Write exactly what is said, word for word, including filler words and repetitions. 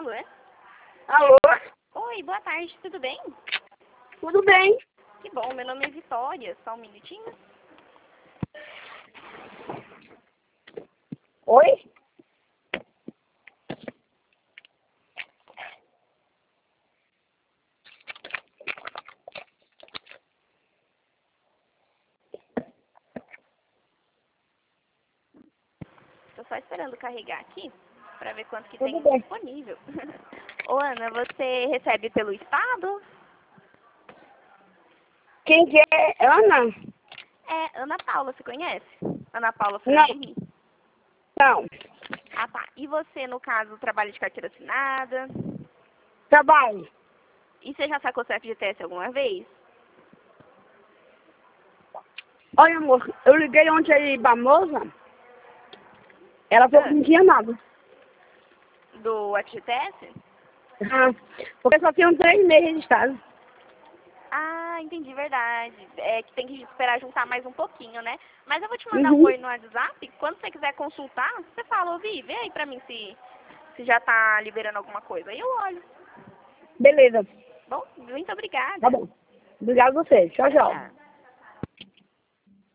Alô? Alô? Oi, boa tarde, tudo bem? Tudo bem? Que bom, meu nome é Vitória, só um minutinho. Oi? Tô só esperando carregar aqui pra ver quanto que Tudo tem bem. disponível. Ô, Ana, você recebe pelo Estado? Quem que é? Ana? É, Ana Paula, você conhece? Ana Paula Não. Frangini. Não. Ah, tá. E você, no caso, trabalha de carteira assinada? Trabalho. E você já sacou seu F G T S alguma vez? Olha, amor, eu liguei ontem aí pra moça. Ela falou Ah, que não tinha nada. do F G T S? Ah, porque só tinham três meses registrados. Ah, entendi, verdade. É que tem que esperar juntar mais um pouquinho, né? Mas eu vou te mandar um Uhum. oi no WhatsApp. Quando você quiser consultar, você fala, ô Vi, vê aí pra mim se, se já tá liberando alguma coisa. Aí eu olho. Beleza. Bom, muito Tá obrigada. bom. Obrigado a você. Tchau, Tchau, tchau. tchau.